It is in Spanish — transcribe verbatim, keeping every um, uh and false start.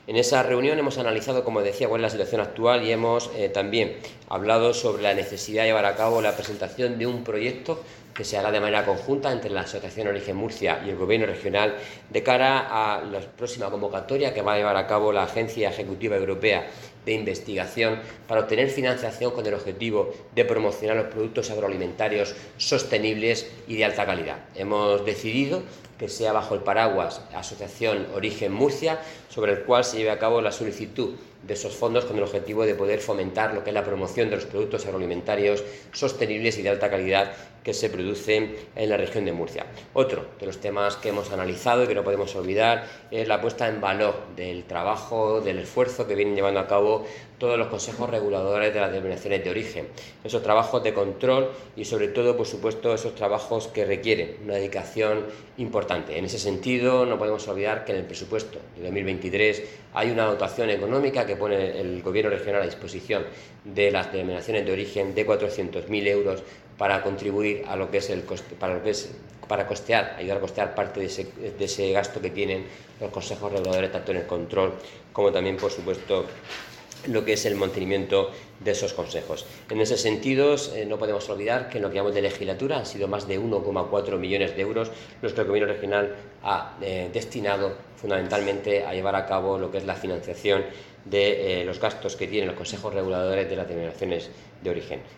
En esa reunión hemos analizado, como decía, cuál es la situación actual y hemos eh, también hablado sobre la necesidad de llevar a cabo la presentación de un proyecto que se haga de manera conjunta entre la Asociación Origen Murcia y el Gobierno regional de cara a la próxima convocatoria que va a llevar a cabo la Agencia Ejecutiva Europea de Investigación para obtener financiación con el objetivo de promocionar los productos agroalimentarios sostenibles y de alta calidad. Hemos decidido que sea bajo el paraguas Asociación Origen Murcia, sobre el cual se lleve a cabo la solicitud de esos fondos con el objetivo de poder fomentar lo que es la promoción de los productos agroalimentarios sostenibles y de alta calidad que se producen en la región de Murcia. Otro de los temas que hemos analizado y que no podemos olvidar es la puesta en valor del trabajo, del esfuerzo que vienen llevando a cabo todos los consejos reguladores de las denominaciones de origen, esos trabajos de control y sobre todo, por supuesto, esos trabajos que requieren una dedicación importante. En ese sentido, no podemos olvidar que en el presupuesto de dos mil veintitrés hay una dotación económica que pone el Gobierno regional a disposición de las denominaciones de origen de cuatrocientos mil euros para contribuir a lo que es el coste, para lo que es para costear, ayudar a costear parte de ese, de ese gasto que tienen los consejos reguladores, tanto en el control como también, por supuesto, lo que es el mantenimiento de esos consejos. En ese sentido, eh, no podemos olvidar que en lo que llamamos de legislatura han sido más de uno coma cuatro millones de euros los que el Gobierno regional ha eh, destinado fundamentalmente a llevar a cabo lo que es la financiación de eh, los gastos que tienen los consejos reguladores de las denominaciones de origen.